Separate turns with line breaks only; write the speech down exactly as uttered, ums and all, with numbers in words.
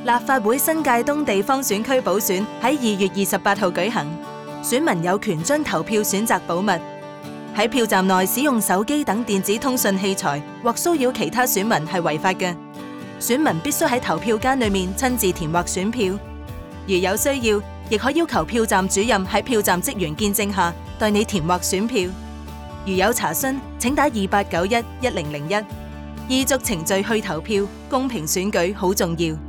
立法會新界東地方選區補選喺二月二十八號舉行，選民有權將投票選擇保密。喺票站內使用手機等電子通訊器材或騷擾其他選民係違法嘅。選民必須喺投票間裏面親自填劃選票，如有需要，亦可要求票站主任喺票站職員見證下代你填劃選票。如有查詢，請打二八九一一零零一。依足程序去投票，公平選舉好重要。